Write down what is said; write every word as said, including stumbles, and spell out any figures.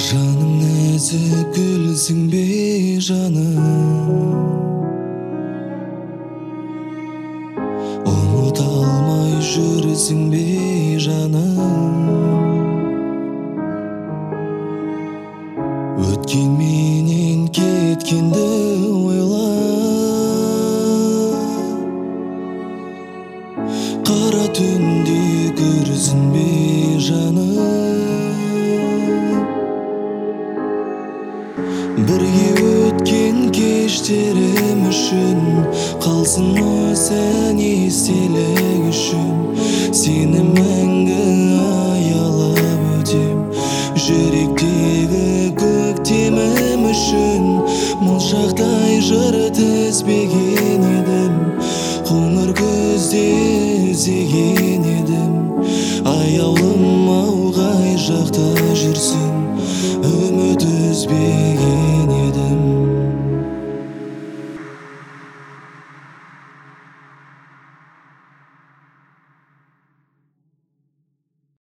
Жаның нәзік гүлсің бе жаным, ұмыта алмай жүрсің бе жаным. Өткен менен кеткенді ойла, қара түнде күрсінбе жаным. Бірге өткен кештерім үшін қалсын осыны естелік үшін. Сені мәңгі аялап өтем, жүректегі көктемім үшін. Моншақтай жыр тізбеген едім, қоңыр күзде іздеген едім. Аяулы